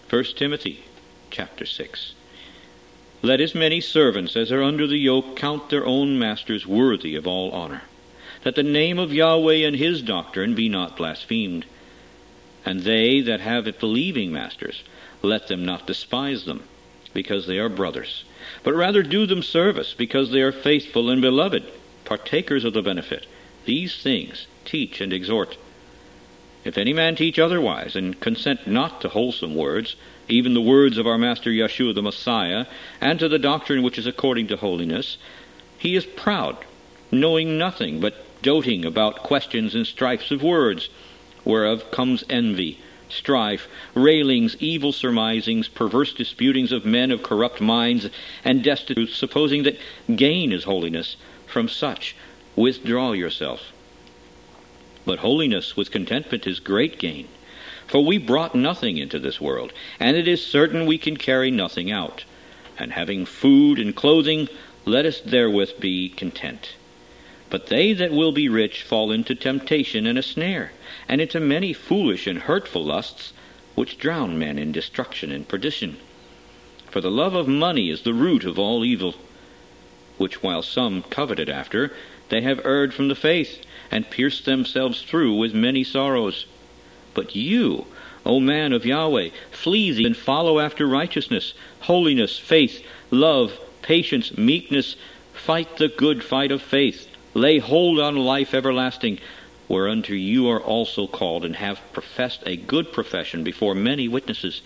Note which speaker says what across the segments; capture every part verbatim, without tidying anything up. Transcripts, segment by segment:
Speaker 1: First Timothy chapter six. Let as many servants as are under the yoke count their own masters worthy of all honor, that the name of Yahweh and his doctrine be not blasphemed. And they that have believing masters, let them not despise them, because they are brothers, but rather do them service, because they are faithful and beloved, partakers of the benefit. These things teach and exhort. If any man teach otherwise, and consent not to wholesome words, even the words of our Master Yeshua the Messiah, and to the doctrine which is according to holiness, he is proud, knowing nothing, but doting about questions and strifes of words, whereof comes envy, strife, railings, evil surmisings, perverse disputings of men of corrupt minds, and destitute, supposing that gain is holiness. From such withdraw yourself. But holiness with contentment is great gain. For we brought nothing into this world, and it is certain we can carry nothing out. And having food and clothing, let us therewith be content. But they that will be rich fall into temptation and a snare, and into many foolish and hurtful lusts, which drown men in destruction and perdition. For the love of money is the root of all evil, which while some coveted after, they have erred from the faith, and pierced themselves through with many sorrows. But you, O man of Yahweh, flee thee and follow after righteousness, holiness, faith, love, patience, meekness. Fight the good fight of faith. Lay hold on life everlasting, whereunto you are also called, and have professed a good profession before many witnesses.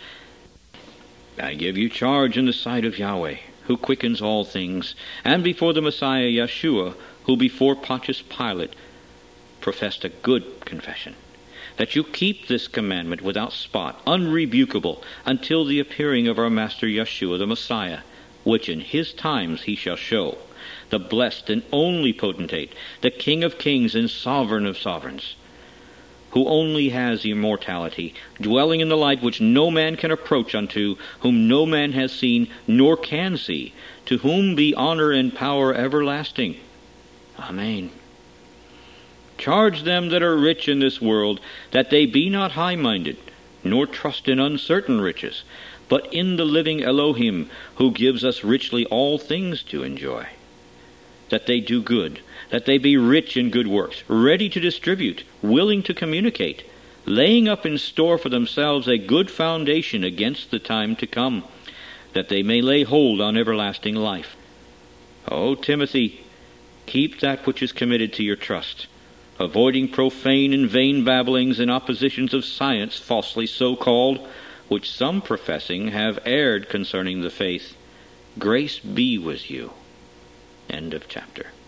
Speaker 1: I give you charge in the sight of Yahweh, who quickens all things, and before the Messiah Yeshua, who before Pontius Pilate professed a good confession, that you keep this commandment without spot, unrebukable, until the appearing of our Master Yeshua the Messiah, which in his times he shall show, the blessed and only potentate, the King of kings and sovereign of sovereigns, who only has immortality, dwelling in the light which no man can approach unto, whom no man has seen nor can see, to whom be honor and power everlasting. Amen. Charge them that are rich in this world, that they be not high-minded, nor trust in uncertain riches, but in the living Elohim, who gives us richly all things to enjoy. That they do good, that they be rich in good works, ready to distribute, willing to communicate, laying up in store for themselves a good foundation against the time to come, that they may lay hold on everlasting life. O Timothy, keep that which is committed to your trust, avoiding profane and vain babblings and oppositions of science falsely so called, which some professing have erred concerning the faith. Grace be with you. End of chapter.